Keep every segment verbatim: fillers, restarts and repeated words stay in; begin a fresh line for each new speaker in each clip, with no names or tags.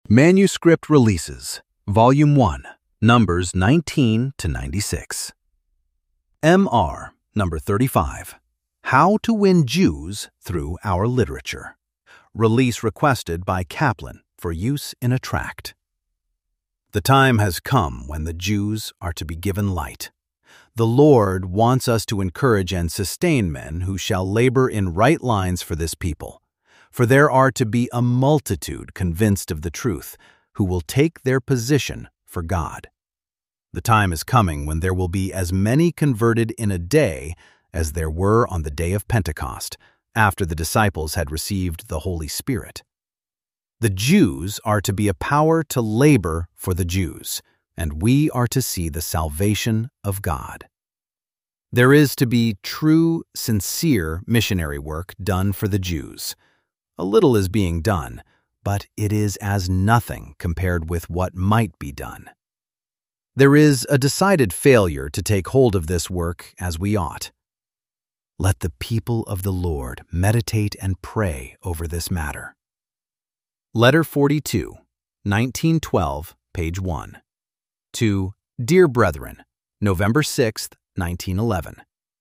Manuscript Releases, Volume one, Numbers nineteen to ninety-six. M R, Number thirty-five, How to Win Jews Through Our Literature. Release requested by Kaplan for use in a tract. The time has come when the Jews are to be given light. The Lord wants us to encourage and sustain men who shall labor in right lines for this people. For there are to be a multitude convinced of the truth, who will take their position for God. The time is coming when there will be as many converted in a day as there were on the day of Pentecost, after the disciples had received the Holy Spirit. The Jews are to be a power to labor for the Jews, and we are to see the salvation of God. There is to be true, sincere missionary work done for the Jews. A little is being done, but it is as nothing compared with what might be done. There is a decided failure to take hold of this work as we ought. Let the people of the Lord meditate and pray over this matter. Letter forty-two, nineteen twelve, page one. To Dear Brethren, November sixth, nineteen eleven.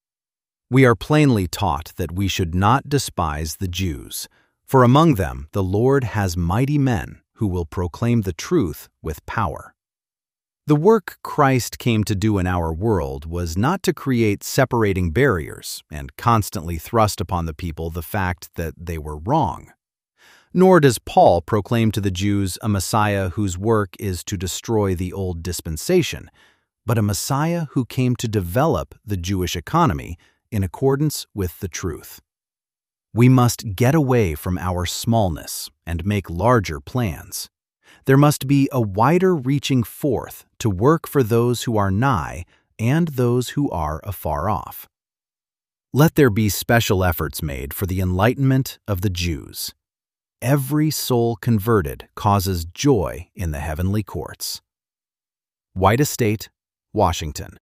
We are plainly taught that we should not despise the Jews, for among them the Lord has mighty men who will proclaim the truth with power. The work Christ came to do in our world was not to create separating barriers and constantly thrust upon the people the fact that they were wrong. Nor does Paul proclaim to the Jews a Messiah whose work is to destroy the old dispensation, but a Messiah who came to develop the Jewish economy in accordance with the truth. We must get away from our smallness and make larger plans. There must be a wider reaching forth to work for those who are nigh and those who are afar off. Let there be special efforts made for the enlightenment of the Jews. Every soul converted causes joy in the heavenly courts. White Estate, Washington,